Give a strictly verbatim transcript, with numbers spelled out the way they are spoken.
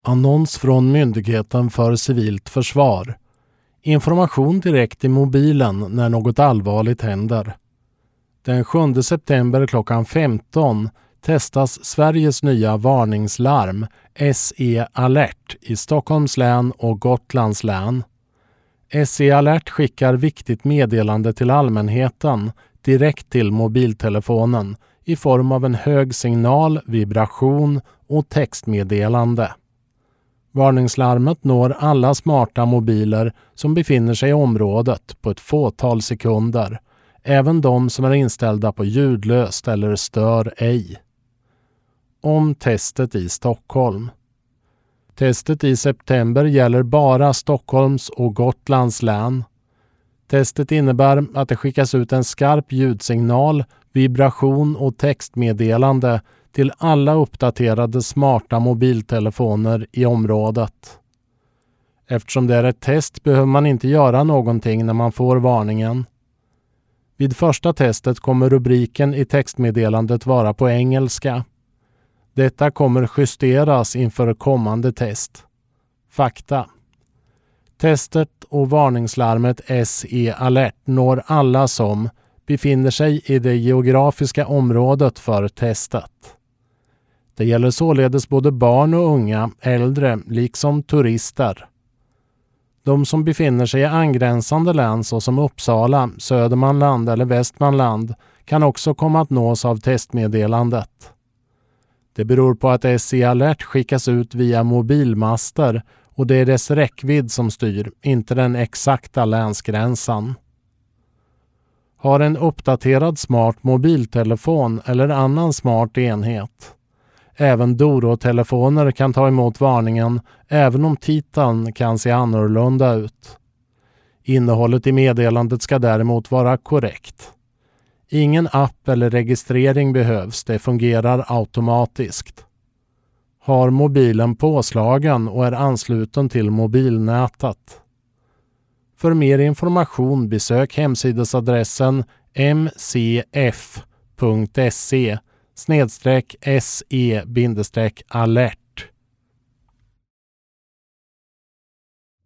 Annons från Myndigheten för civilt försvar. Information direkt i mobilen när något allvarligt händer. Den sjunde september klockan femton testas Sveriges nya varningslarm S E Alert i Stockholms län och Gotlands län. S E Alert skickar viktigt meddelande till allmänheten direkt till mobiltelefonen i form av en hög signal, vibration och textmeddelande. Varningslarmet når alla smarta mobiler som befinner sig i området på ett fåtal sekunder, även de som är inställda på ljudlöst eller stör ej. Om testet i Stockholm. Testet i september gäller bara Stockholms och Gotlands län. Testet innebär att det skickas ut en skarp ljudsignal, vibration och textmeddelande till alla uppdaterade smarta mobiltelefoner i området. Eftersom det är ett test behöver man inte göra någonting när man får varningen. Vid första testet kommer rubriken i textmeddelandet vara på engelska. Detta kommer justeras inför kommande test. Fakta. Testet och varningslarmet S E Alert når alla som befinner sig i det geografiska området för testet. Det gäller således både barn och unga, äldre liksom turister. De som befinner sig i angränsande län såsom Uppsala, Södermanland eller Västmanland kan också komma att nås av testmeddelandet. Det beror på att S E Alert skickas ut via mobilmaster och det är dess räckvidd som styr, inte den exakta länsgränsen. Har en uppdaterad smart mobiltelefon eller annan smart enhet. Även Doro-telefoner kan ta emot varningen även om titeln kan se annorlunda ut. Innehållet i meddelandet ska däremot vara korrekt. Ingen app eller registrering behövs, det fungerar automatiskt. Har mobilen påslagen och är ansluten till mobilnätet. För mer information besök hemsidesadressen m c f punkt se snedstreck s e alert.